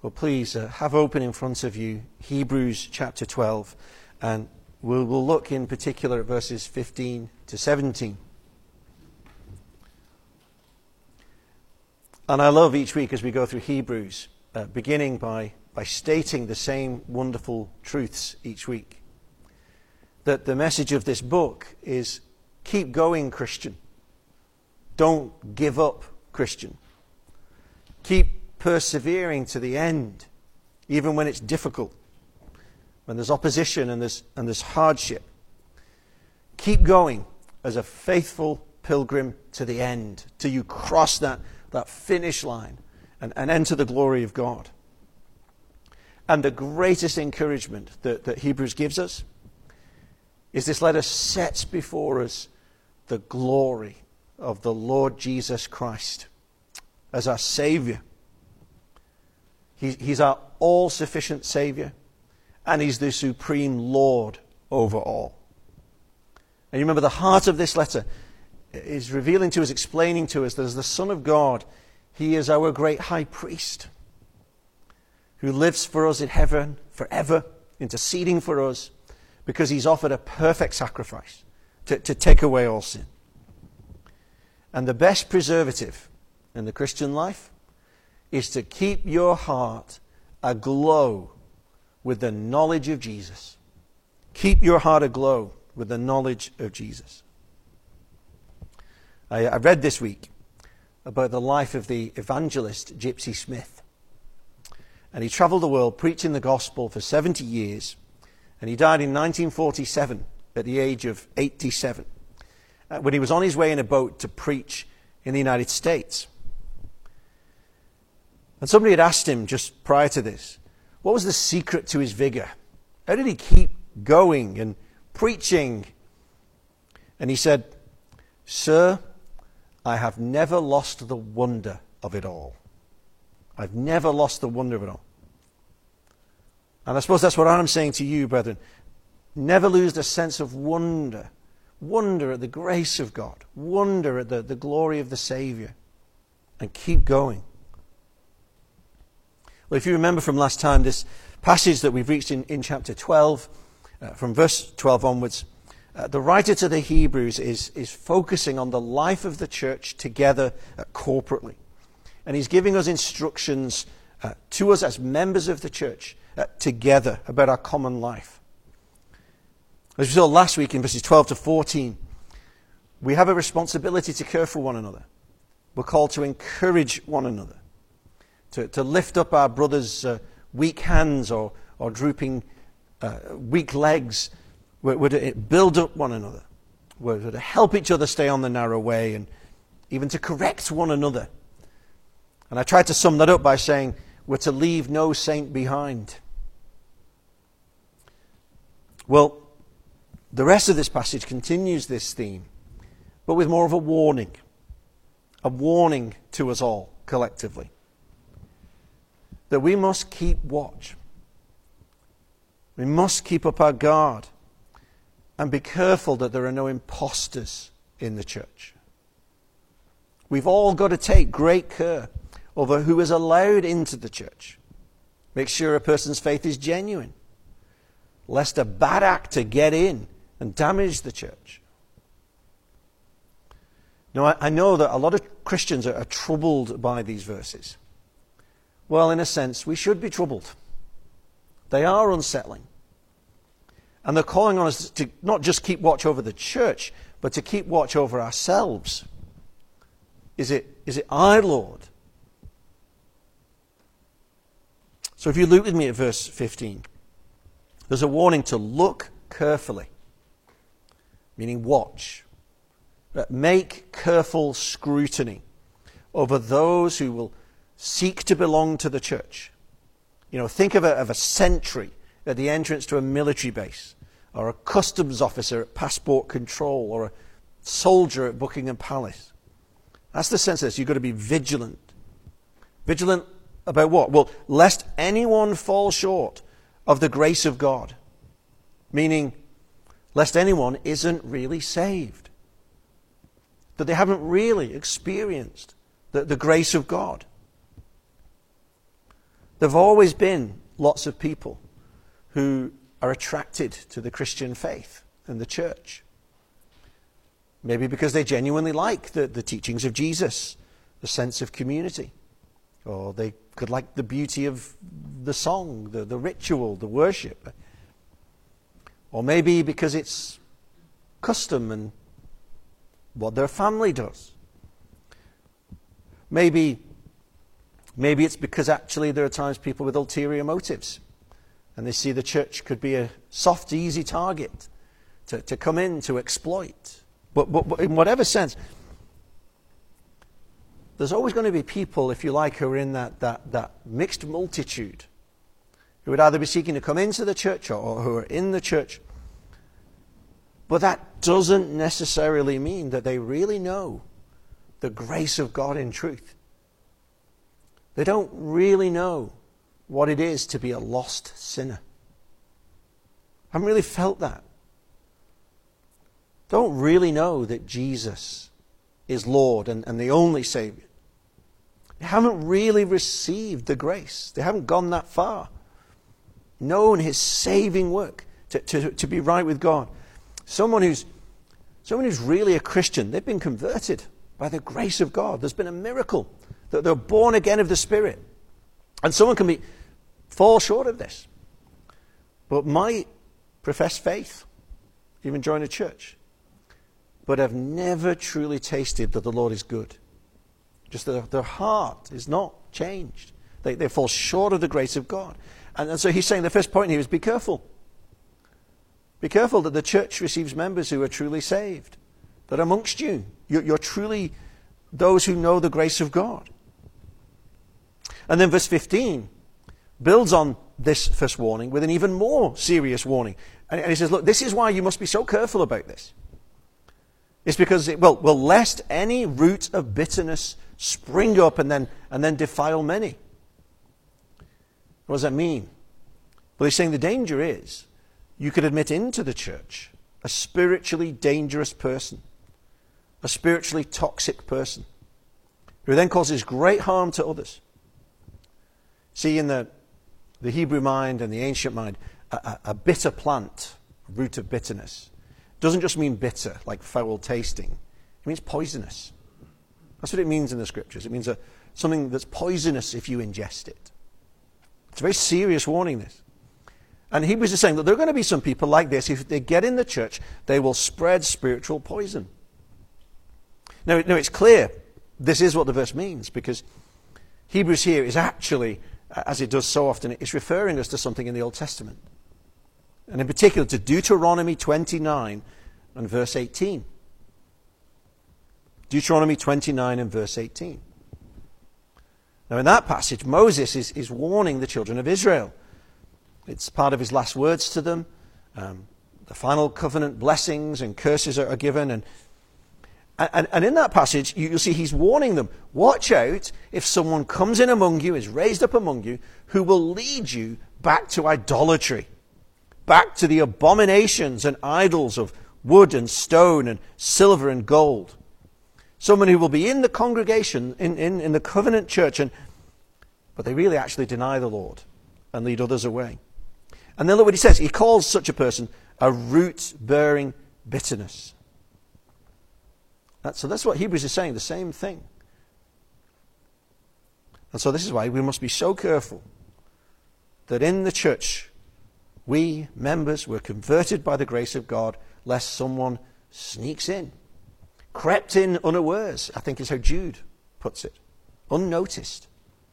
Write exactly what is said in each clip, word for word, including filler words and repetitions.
Well, please uh, have open in front of you Hebrews chapter twelve, and we'll, we'll look in particular at verses fifteen to seventeen. And I love each week as we go through Hebrews, uh, beginning by, by stating the same wonderful truths each week. That the message of this book is, keep going, Christian. Don't give up, Christian. Keep persevering to the end, even when it's difficult, when there's opposition and there's, and there's hardship. Keep going as a faithful pilgrim to the end, till you cross that, that finish line and, and enter the glory of God. And the greatest encouragement that, that Hebrews gives us is this letter sets before us the glory of the Lord Jesus Christ as our Savior. He, he's our all-sufficient Savior, and He's the supreme Lord over all. And you remember the heart of this letter is revealing to us, explaining to us that as the Son of God, He is our great high priest who lives for us in heaven forever, interceding for us, because He's offered a perfect sacrifice to, to take away all sin. And the best preservative in the Christian life is to keep your heart aglow with the knowledge of Jesus. Keep your heart aglow with the knowledge of Jesus. I, I read this week about the life of the evangelist Gypsy Smith. And he traveled the world preaching the gospel for seventy years. And he died in nineteen forty-seven at the age of eighty-seven, uh, when he was on his way in a boat to preach in the United States. And somebody had asked him just prior to this, what was the secret to his vigor? How did he keep going and preaching? And he said, "Sir, I have never lost the wonder of it all. I've never lost the wonder of it all." And I suppose that's what I'm saying to you, brethren. Never lose the sense of wonder. Wonder at the grace of God. Wonder at the, the glory of the Savior. And keep going. Well, if you remember from last time, this passage that we've reached in, in chapter twelve, uh, from verse twelve onwards, uh, the writer to the Hebrews is, is focusing on the life of the church together uh, corporately. And he's giving us instructions uh, to us as members of the church uh, together about our common life. As we saw last week in verses twelve to fourteen, we have a responsibility to care for one another. We're called to encourage one another, to, to lift up our brothers' uh, weak hands or, or drooping uh, weak legs. We're, we're to build up one another. We're to help each other stay on the narrow way, and even to correct one another. And I tried to sum that up by saying we're to leave no saint behind. Well, the rest of this passage continues this theme, but with more of a warning. A warning to us all, collectively. That we must keep watch. We must keep up our guard. And be careful that there are no imposters in the church. We've all got to take great care over who is allowed into the church. Make sure a person's faith is genuine, lest a bad actor get in and damage the church. Now, I, I know that a lot of Christians are, are troubled by these verses. Well, in a sense, we should be troubled. They are unsettling. And they're calling on us to not just keep watch over the church, but to keep watch over ourselves. Is it, is it I, Lord? So if you look with me at verse fifteen, there's a warning to look carefully, meaning watch. Make careful scrutiny over those who will seek to belong to the church. You know, think of a, of a sentry at the entrance to a military base, or a customs officer at passport control, or a soldier at Buckingham Palace. That's the sense of this. You've got to be vigilant. Vigilant about what? Well, lest anyone fall short of the grace of God. Meaning, lest anyone isn't really saved. That they haven't really experienced the, the grace of God. There have always been lots of people who are attracted to the Christian faith and the church. Maybe because they genuinely like the, the teachings of Jesus, the sense of community. Or they could like the beauty of the song, the, the ritual, the worship. Or maybe because it's custom and what their family does. Maybe, maybe it's because actually there are times people with ulterior motives and they see the church could be a soft, easy target to, to come in, to exploit. But, but, but in whatever sense, there's always going to be people, if you like, who are in that, that, that mixed multitude, who would either be seeking to come into the church or, or who are in the church. But that doesn't necessarily mean that they really know the grace of God in truth. They don't really know what it is to be a lost sinner. I haven't really felt that. Don't really know that Jesus is Lord and, and the only Savior. They haven't really received the grace. They haven't gone that far. Known His saving work to, to, to be right with God. Someone who's, someone who's really a Christian, they've been converted by the grace of God. There's been a miracle that they're born again of the Spirit. And someone can be fall short of this. But might profess faith, even join a church, but have never truly tasted that the Lord is good. Just their, their heart is not changed. They, they fall short of the grace of God. And, and so he's saying the first point here is be careful. Be careful that the church receives members who are truly saved. That amongst you, you're, you're truly those who know the grace of God. And then verse fifteen builds on this first warning with an even more serious warning. And, and he says, look, this is why you must be so careful about this. It's because it will, will lest any root of bitterness spring up and then, and then defile many. What does that mean? Well, he's saying the danger is you could admit into the church a spiritually dangerous person, a spiritually toxic person, who then causes great harm to others. See, in the, the Hebrew mind and the ancient mind, a, a, a bitter plant, root of bitterness, doesn't just mean bitter, like foul tasting. It means poisonous. That's what it means in the scriptures. It means a, something that's poisonous if you ingest it. It's a very serious warning, this. And Hebrews is saying that there are going to be some people like this. If they get in the church, they will spread spiritual poison. Now, now it's clear this is what the verse means, because Hebrews here is actually, as it does so often, it's referring us to something in the Old Testament. And in particular to Deuteronomy twenty-nine and verse eighteen. Deuteronomy twenty-nine and verse eighteen. Now in that passage, Moses is, is warning the children of Israel. It's part of his last words to them. Um, the final covenant blessings and curses are, are given. And, and, and in that passage, you, you'll see he's warning them. Watch out if someone comes in among you, is raised up among you, who will lead you back to idolatry. Back to the abominations and idols of wood and stone and silver and gold. Someone who will be in the congregation, in, in, in the covenant church, and but they really actually deny the Lord and lead others away. And then look what he says. He calls such a person a root-bearing bitterness. That, so that's what Hebrews is saying, the same thing. And so this is why we must be so careful that in the church, we, members, were converted by the grace of God, lest someone sneaks in. Crept in unawares, I think is how Jude puts it. Unnoticed.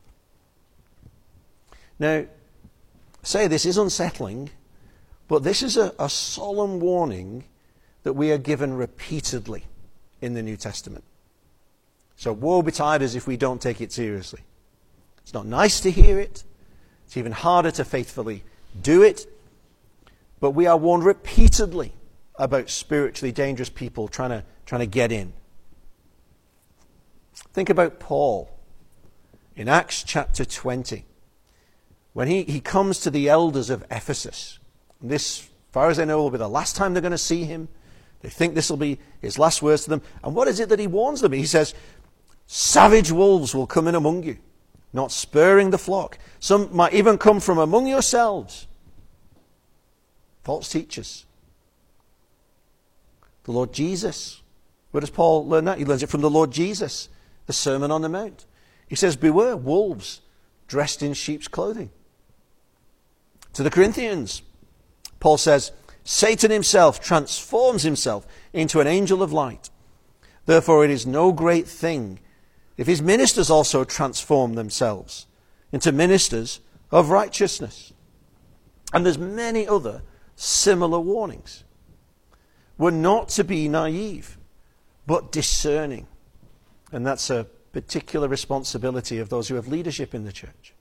Now, say this is unsettling, but this is a, a solemn warning that we are given repeatedly in the New Testament. So woe betide us if we don't take it seriously. It's not nice to hear it. It's even harder to faithfully do it. But we are warned repeatedly about spiritually dangerous people trying to, trying to get in. Think about Paul in Acts chapter twenty. When he, he comes to the elders of Ephesus. And this, as far as I know, will be the last time they're going to see him. They think this will be his last words to them. And what is it that he warns them? He says, savage wolves will come in among you, not spurring the flock. Some might even come from among yourselves. False teachers. The Lord Jesus. Where does Paul learn that? He learns it from the Lord Jesus, the Sermon on the Mount. He says, beware, wolves dressed in sheep's clothing. To the Corinthians, Paul says, Satan himself transforms himself into an angel of light. Therefore it is no great thing if his ministers also transform themselves into ministers of righteousness. And there's many other similar warnings. We're not to be naive, but discerning. And that's a particular responsibility of those who have leadership in the church.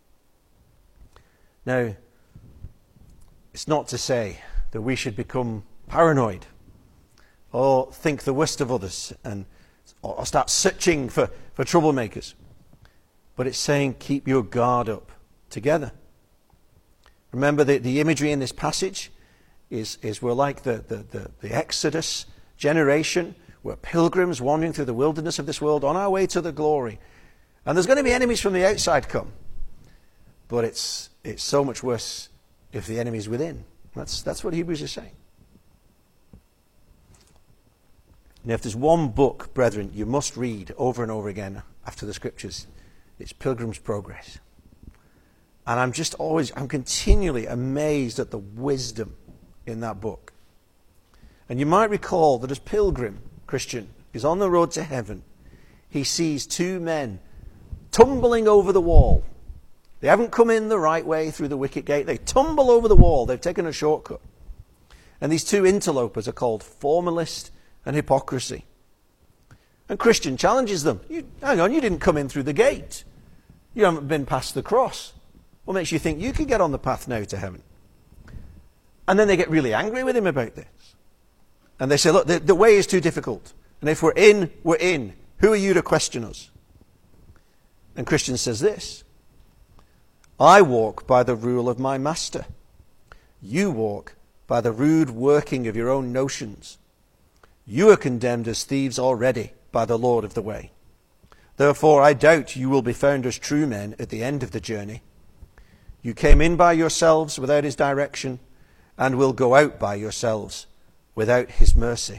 Now, it's not to say that we should become paranoid or think the worst of others and or start searching for, for troublemakers. But it's saying keep your guard up together. Remember that the imagery in this passage is, is we're like the, the, the, the Exodus generation. We're pilgrims wandering through the wilderness of this world on our way to the glory. And there's going to be enemies from the outside come. But it's it's so much worse if the enemy's within. That's, that's what Hebrews is saying. And if there's one book, brethren, you must read over and over again after the Scriptures, it's Pilgrim's Progress. And I'm just always, I'm continually amazed at the wisdom in that book. And you might recall that as Pilgrim, Christian, is on the road to heaven, he sees two men tumbling over the wall. They haven't come in the right way through the wicket gate. They tumble over the wall. They've taken a shortcut. And these two interlopers are called formalist and hypocrisy. And Christian challenges them. You, hang on, you didn't come in through the gate. You haven't been past the cross. What makes you think you can get on the path now to heaven? And then they get really angry with him about this. And they say, look, the, the way is too difficult. And if we're in, we're in. Who are you to question us? And Christian says this: I walk by the rule of my master. You walk by the rude working of your own notions. You are condemned as thieves already by the Lord of the way. Therefore, I doubt you will be found as true men at the end of the journey. You came in by yourselves without his direction, and will go out by yourselves without his mercy.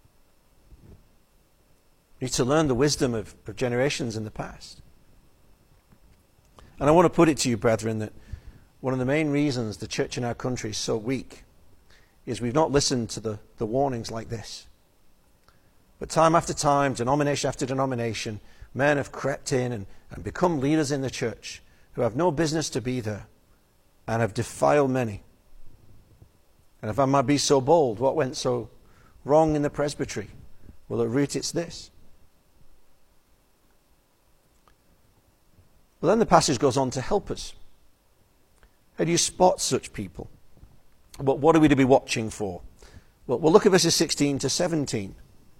You need to learn the wisdom of, of generations in the past. And I want to put it to you, brethren, that one of the main reasons the church in our country is so weak is we've not listened to the, the warnings like this. But time after time, denomination after denomination, men have crept in and, and become leaders in the church who have no business to be there and have defiled many. And if I might be so bold, what went so wrong in the presbytery? Well, at root it's this. But then the passage goes on to help us. How do you spot such people? But what are we to be watching for? Well, we'll look at verses sixteen to seventeen.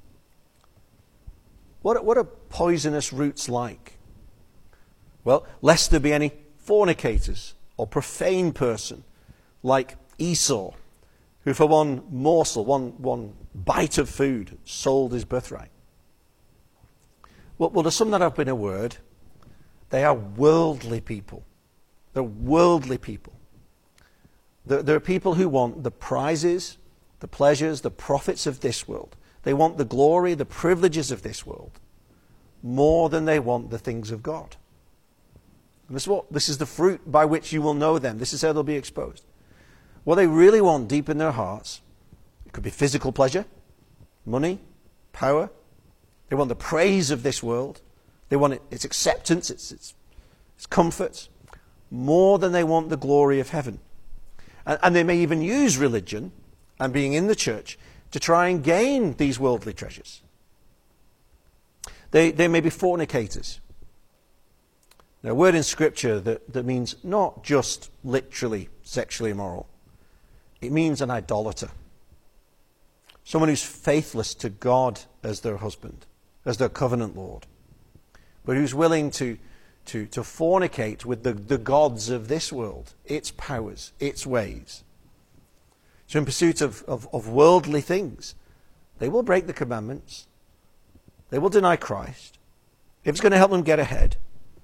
What, what are poisonous roots like? Well, lest there be any fornicators or profane person like Esau, who for one morsel, one, one bite of food, sold his birthright. Well, well, to sum that up in a word, they are worldly people. They're worldly people. They're, they're people who want the prizes, the pleasures, the profits of this world. They want the glory, the privileges of this world, more than they want the things of God. And this is what, this is the fruit by which you will know them. This is how they'll be exposed. What they really want deep in their hearts, it could be physical pleasure, money, power. They want the praise of this world. They want it, its acceptance, its, its, its comfort, more than they want the glory of heaven. And, and they may even use religion and being in the church to try and gain these worldly treasures. They, they may be fornicators. Now, a word in Scripture that, that means not just literally sexually immoral. It means an idolater. Someone who's faithless to God as their husband, as their covenant Lord, but who's willing to, to, to fornicate with the, the gods of this world, its powers, its ways. So in pursuit of, of, of worldly things, they will break the commandments. They will deny Christ. If it's going to help them get ahead,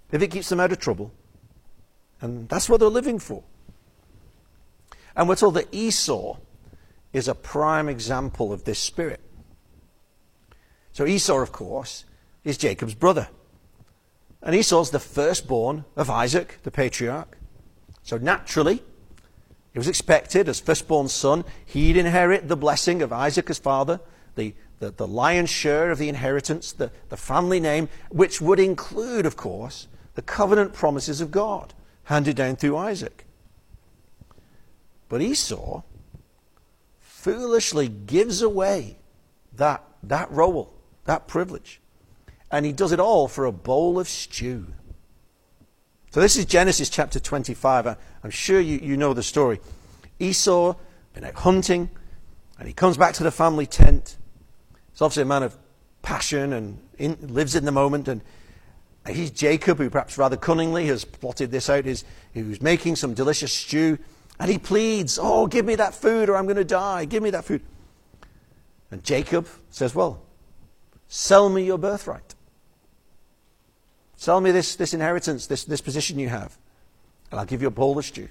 if it keeps them out of trouble. And that's what they're living for. And we're told that Esau is a prime example of this spirit. So Esau, of course, is Jacob's brother. And Esau's the firstborn of Isaac, the patriarch. So naturally, it was expected, as firstborn son, he'd inherit the blessing of Isaac as father, the, the, the lion's share of the inheritance, the, the family name, which would include, of course, the covenant promises of God, handed down through Isaac. But Esau foolishly gives away that, that role, that privilege. And he does it all for a bowl of stew. So this is Genesis chapter twenty-five. I'm sure you, you know the story. Esau been out hunting, and he comes back to the family tent. He's obviously a man of passion and in, lives in the moment. And he's Jacob, who perhaps rather cunningly has plotted this out. He's, who's making some delicious stew. And he pleads, oh, give me that food or I'm going to die. Give me that food. And Jacob says, well, sell me your birthright. Sell me this, this inheritance, this, this position you have, and I'll give you a bowl of stew.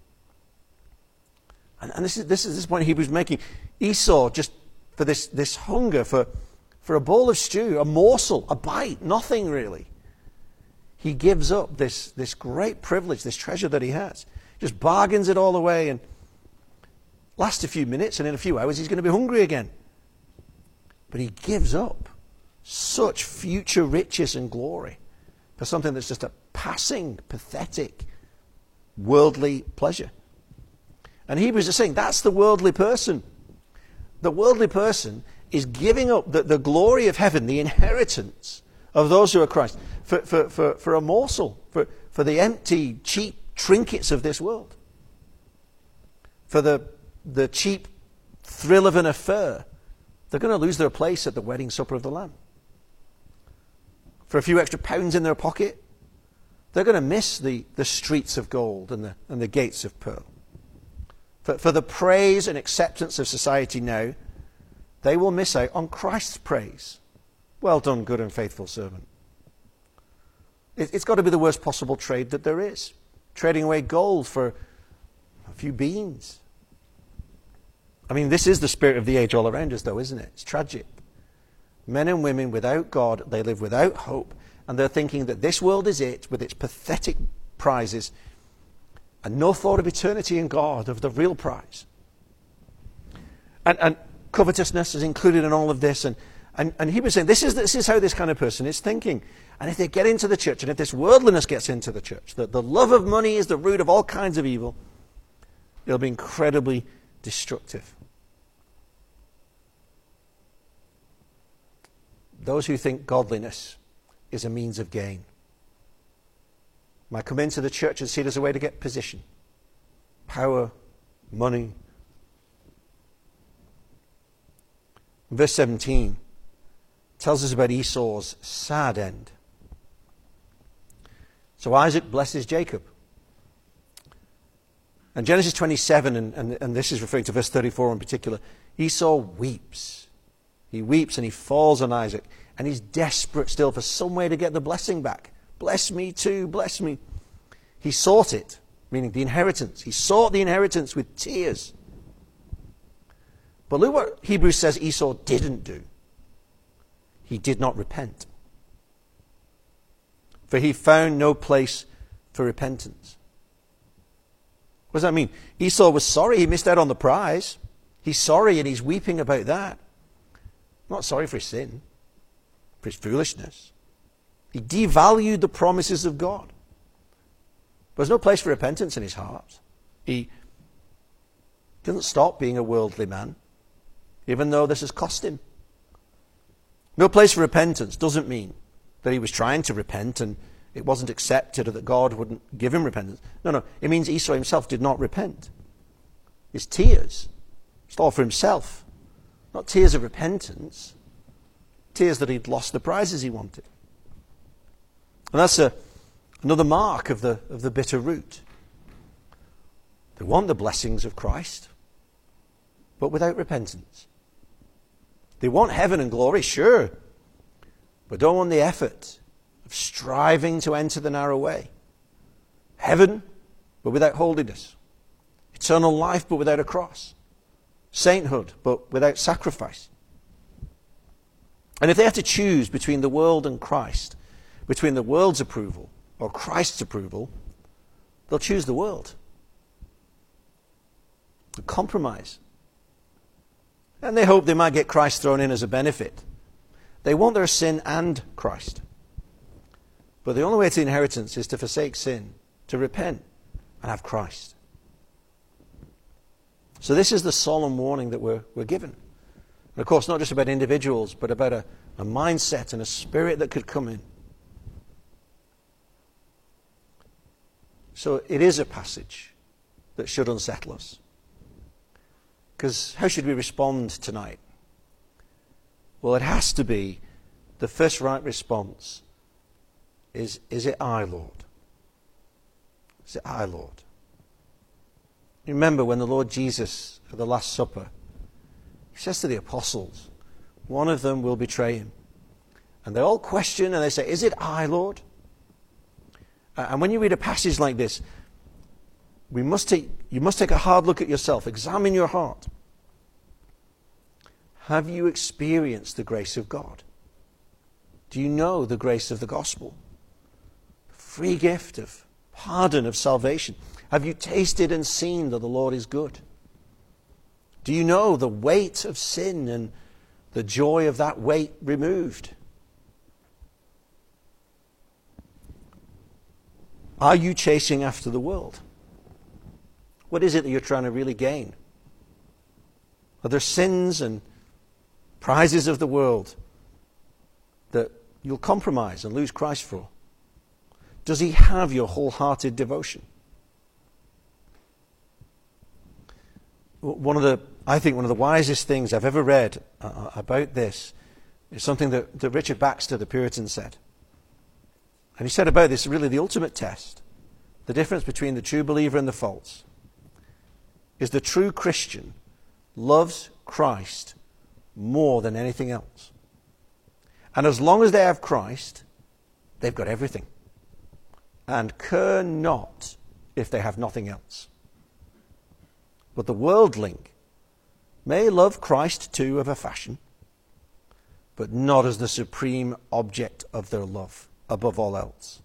And, and this is this is this point Hebrews making. Esau, just for this, this hunger for, for a bowl of stew, a morsel, a bite, nothing really. He gives up this, this great privilege, this treasure that he has. Just bargains it all away and lasts a few minutes, and in a few hours he's going to be hungry again. But he gives up such future riches and glory for something that's just a passing, pathetic, worldly pleasure. And Hebrews is saying that's the worldly person. The worldly person is giving up the, the glory of heaven, the inheritance of those who are Christ, for, for, for, for a morsel, for, for the empty, cheap trinkets of this world, for the, the cheap thrill of an affair. They're going to lose their place at the wedding supper of the Lamb. For a few extra pounds in their pocket, they're going to miss the, the streets of gold and the, and the gates of pearl. For, for the praise and acceptance of society now, they will miss out on Christ's praise. Well done, good and faithful servant. It, it's got to be the worst possible trade that there is. Trading away gold for a few beans. I mean, this is the spirit of the age all around us, though, isn't it? It's tragic. Men and women without God, they live without hope, and they're thinking that this world is it, with its pathetic prizes, and no thought of eternity in God, of the real prize. And, and covetousness is included in all of this, and, and, and he was saying, this is, this is how this kind of person is thinking. And if they get into the church, and if this worldliness gets into the church, that the love of money is the root of all kinds of evil, it'll be incredibly destructive. Those who think godliness is a means of gain might come into the church and see it as a way to get position, power, money. Verse seventeen tells us about Esau's sad end. So Isaac blesses Jacob. And Genesis twenty-seven, and, and, and this is referring to verse thirty-four in particular, Esau weeps. He weeps and he falls on Isaac. And he's desperate still for some way to get the blessing back. Bless me too, bless me. He sought it, meaning the inheritance. He sought the inheritance with tears. But look what Hebrews says Esau didn't do. He did not repent. For he found no place for repentance. What does that mean? Esau was sorry he missed out on the prize. He's sorry and he's weeping about that. Not sorry for his sin, for his foolishness. He devalued the promises of God. There's no place for repentance in his heart. He doesn't stop being a worldly man, even though this has cost him. No place for repentance doesn't mean that he was trying to repent and it wasn't accepted or that God wouldn't give him repentance. No, no. It means Esau himself did not repent. His tears, it's all for himself. Not tears of repentance. Tears that he'd lost the prizes he wanted. And that's a, another mark of the, of the bitter root. They want the blessings of Christ, but without repentance. They want heaven and glory, sure, but don't want the effort of striving to enter the narrow way. Heaven, but without holiness. Eternal life, but without a cross. Sainthood, but without sacrifice. And if they have to choose between the world and Christ, between the world's approval or Christ's approval, they'll choose the world. A compromise. And they hope they might get Christ thrown in as a benefit. They want their sin and Christ. But the only way to inheritance is to forsake sin, to repent, and have Christ. So this is the solemn warning that we're, we're given. And of course, not just about individuals, but about a, a mindset and a spirit that could come in. So it is a passage that should unsettle us. Because how should we respond tonight? Well, it has to be, the first right response is, is it I, Lord? Is it I, Lord? You remember when the Lord Jesus, at the Last Supper, he says to the apostles, one of them will betray him. And they all question and they say, is it I, Lord? And when you read a passage like this, we must take, you must take a hard look at yourself. Examine your heart. Have you experienced the grace of God? Do you know the grace of the gospel? The free gift of pardon, of salvation. Have you tasted and seen that the Lord is good? Do you know the weight of sin and the joy of that weight removed? Are you chasing after the world? What is it that you're trying to really gain? Are there sins and prizes of the world that you'll compromise and lose Christ for? Does he have your wholehearted devotion? One of the, I think one of the wisest things I've ever read uh, about this is something that, that Richard Baxter, the Puritan, said. And he said about this, really the ultimate test, the difference between the true believer and the false, is the true Christian loves Christ more than anything else. And as long as they have Christ, they've got everything. And care not if they have nothing else. But the worldling may love Christ too of a fashion, but not as the supreme object of their love, above all else.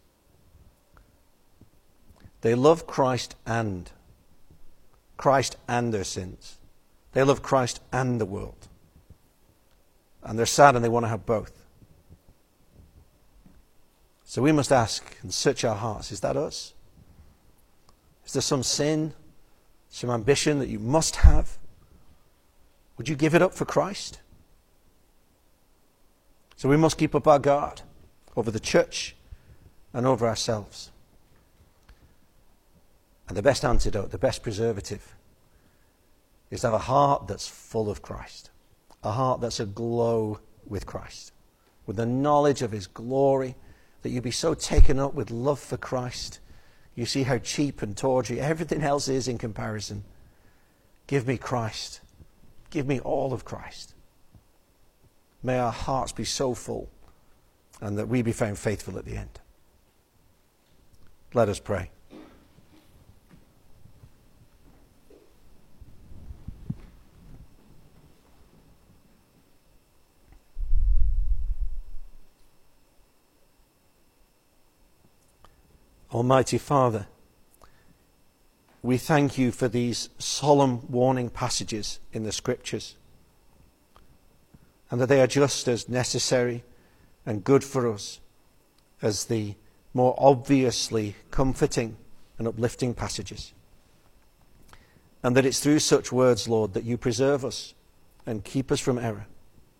They love Christ and Christ and their sins. They love Christ and the world. And they're sad and they want to have both. So we must ask and search our hearts, is that us? Is there some sin, some ambition that you must have? Would you give it up for Christ? So we must keep up our guard over the church and over ourselves. And the best antidote, the best preservative, is to have a heart that's full of Christ. A heart that's aglow with Christ. With the knowledge of his glory, that you be so taken up with love for Christ. You see how cheap and tawdry everything else is in comparison. Give me Christ. Give me all of Christ. May our hearts be so full and that we be found faithful at the end. Let us pray. Almighty Father, we thank you for these solemn warning passages in the Scriptures, and that they are just as necessary and good for us as the more obviously comforting and uplifting passages. And that it's through such words, Lord, that you preserve us and keep us from error.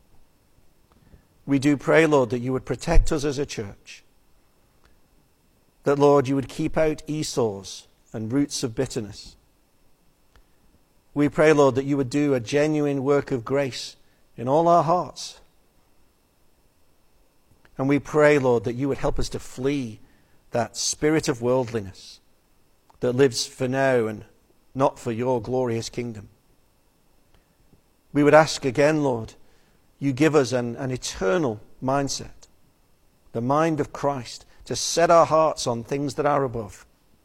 We do pray, Lord, that you would protect us as a church. That, Lord, you would keep out Esau's and roots of bitterness. We pray, Lord, that you would do a genuine work of grace in all our hearts. And we pray, Lord, that you would help us to flee that spirit of worldliness that lives for now and not for your glorious kingdom. We would ask again, Lord, you give us an, an eternal mindset, the mind of Christ, to set our hearts on things that are above.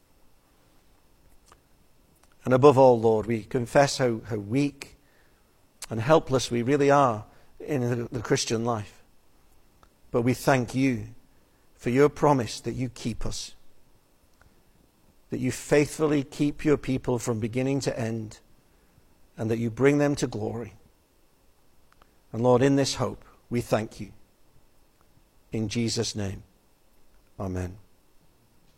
And above all, Lord, we confess how, how weak and helpless we really are in the, the Christian life. But we thank you for your promise that you keep us, that you faithfully keep your people from beginning to end, and that you bring them to glory. And Lord, in this hope, we thank you. In Jesus' name, amen.